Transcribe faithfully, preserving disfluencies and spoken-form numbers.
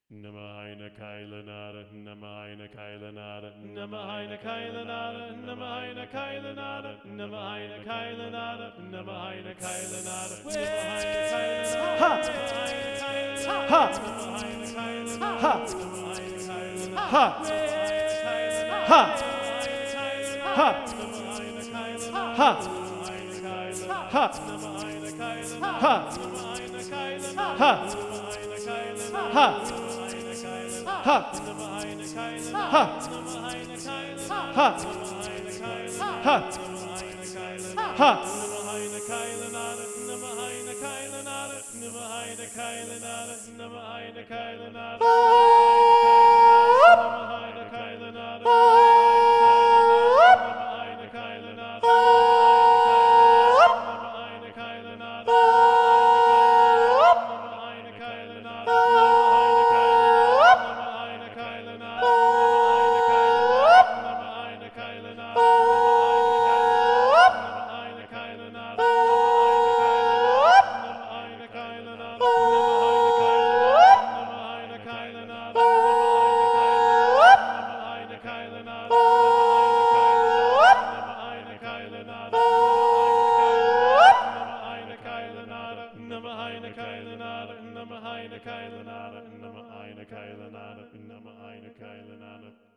Nummer eine Keilenade, Nummer eine Keilenade, Nummer eine Keilenade, Nummer eine Keilenade, Nummer eine Keilenade, Nummer eine Keilenade, Ha! Ha! Ha! Ha! Ha! Ha! Ha! Ha! Ha! Ha! Ha! Ha! Ha! Ha! Ha! Ha! Nummer eine Keilenade, Nummer eine Keilenade, Nummer eine Keilenade, Nummer eine Keilenade.